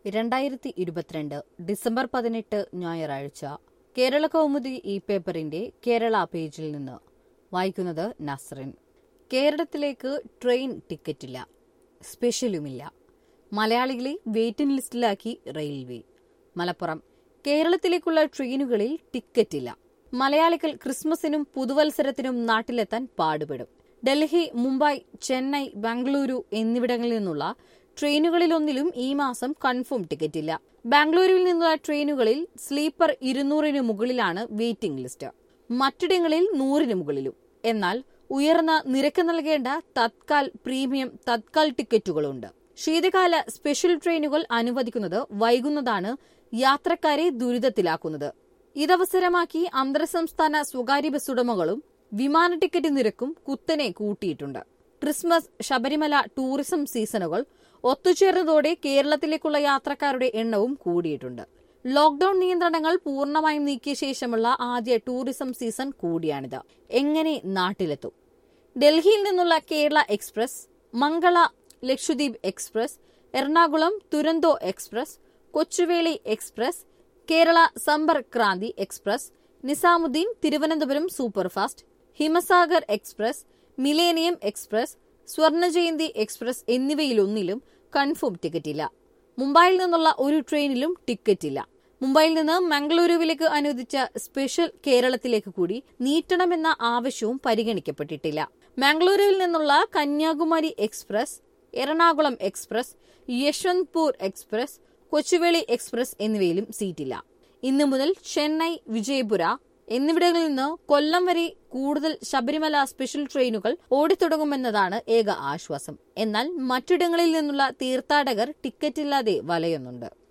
2022 December 18 ഞായറാഴ്ച കേരള കൗമുദി ഈ പേപ്പറിന്റെ കേരള പേജിൽ നിന്ന് വായിക്കുന്നത് നസ്റിൻ. കേരളത്തിലേക്ക് ട്രെയിൻ ടിക്കറ്റില്ല, സ്പെഷ്യലുമില്ല. മലയാളികളെ വെയിറ്റിംഗ് ലിസ്റ്റിലാക്കി റെയിൽവേ. മലപ്പുറം. കേരളത്തിലേക്കുള്ള ട്രെയിനുകളിൽ ടിക്കറ്റില്ല. മലയാളികൾ ക്രിസ്മസിനും പുതുവത്സരത്തിനും നാട്ടിലെത്താൻ പാടുപെടും. ഡൽഹി, മുംബൈ, ചെന്നൈ, ബംഗളൂരു എന്നിവിടങ്ങളിൽ നിന്നുള്ള ട്രെയിനുകളിലൊന്നിലും ഈ മാസം കൺഫേം ടിക്കറ്റില്ല. ബാംഗ്ലൂരുവിൽ നിന്നുള്ള ട്രെയിനുകളിൽ സ്ലീപ്പർ 200-ന് മുകളിലാണ് വെയിറ്റിംഗ് ലിസ്റ്റ്, മറ്റിടങ്ങളിൽ 100-ന് മുകളിലും. എന്നാൽ ഉയർന്ന നിരക്ക് നൽകേണ്ട തത്കാൽ, പ്രീമിയം, തത്കാൽ ടിക്കറ്റുകളുണ്ട്. ശീതകാല സ്പെഷ്യൽ ട്രെയിനുകൾ അനുവദിക്കുന്നത് വൈകുന്നതാണ് യാത്രക്കാരെ ദുരിതത്തിലാക്കുന്നത്. ഇതവസരമാക്കി അന്തർസംസ്ഥാന സ്വകാര്യ ബസ് ഉടമകളും വിമാന ടിക്കറ്റ് നിരക്കും കുത്തനെ കൂട്ടിയിട്ടുണ്ട്. ക്രിസ്മസ്, ശബരിമല ടൂറിസം സീസണുകൾ ഒത്തുചേർന്നതോടെ കേരളത്തിലേക്കുള്ള യാത്രക്കാരുടെ എണ്ണവും കൂടിയിട്ടുണ്ട്. ലോക്ഡൌൺ നിയന്ത്രണങ്ങൾ പൂർണ്ണമായും നീക്കിയ ശേഷമുള്ള ആദ്യ ടൂറിസം സീസൺ കൂടിയാണിത്. എങ്ങനെ നാട്ടിലെത്തും? ഡൽഹിയിൽ നിന്നുള്ള Kerala express, Mangala Lakshadweep express, Ernakulam Duronto express, Kochuveli express, Kerala Sampark Kranti express, Nizamuddin Thiruvananthapuram superfast, Himsagar express, millennium express, Swarnajayanti express എന്നിവയിലൊന്നിലും കൺഫേം ടിക്കറ്റില്ല. മുംബൈയിൽ നിന്നുള്ള ഒരു ട്രെയിനിലും ടിക്കറ്റില്ല. മുംബൈയിൽ നിന്ന് മംഗളൂരുവിലേക്ക് അനുവദിച്ച സ്പെഷ്യൽ കേരളത്തിലേക്ക് കൂടി നീട്ടണമെന്ന ആവശ്യവും പരിഗണിക്കപ്പെട്ടിട്ടില്ല. മംഗളൂരുവിൽ നിന്നുള്ള Kanyakumari express, Ernakulam express, Yeshwantpur express, Kochuveli express എന്നിവയിലും സീറ്റില്ല. ഇന്നു മുതൽ ചെന്നൈ, വിജയപുര എന്നിവിടങ്ങളിൽ നിന്ന് കൊല്ലം വരെ കൂടുതൽ ശബരിമല സ്പെഷ്യൽ ട്രെയിനുകൾ ഓടിത്തുടങ്ങുമെന്നതാണ് ഏക ആശ്വാസം. എന്നാൽ മറ്റിടങ്ങളിൽ നിന്നുള്ള തീർത്ഥാടകർ ടിക്കറ്റില്ലാതെ വലയുന്നുണ്ട്.